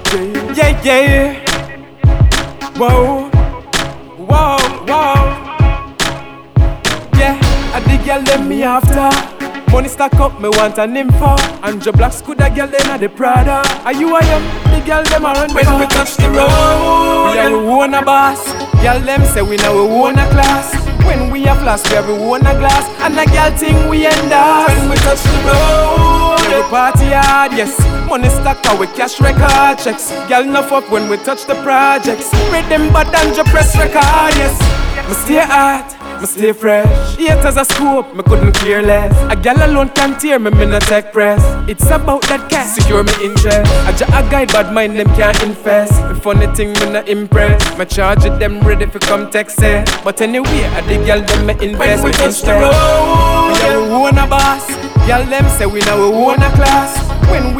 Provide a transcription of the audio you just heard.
Yeah, yeah. Whoa, whoa, whoa. Yeah, I the girl them me after. Money stack up, me want an info. Andrew Blacks could a girl them the Prada. Are you I am? The girl them a run. When we touch the road, we are we own a boss. Girl them say we now we own a class. When we a flash, we have we own a glass. And a girl thing we end up. When we touch the road, yeah, we party hard, yes. Money stack out with cash record checks. Girl enough up when we touch the projects. Read them but Andrew press record, yes. Me stay hot, me stay fresh. Haters a scope, me couldn't care less. A gal alone can't tear me, me no take press. It's about that cash, secure me interest. A guide bad mind, them can't infest. The funny thing, me no impress. Me charge it, them ready for come text it. But anyway, I the gal them me invest. When we touch the road, we own a boss. Gal them say we now we own a class. When we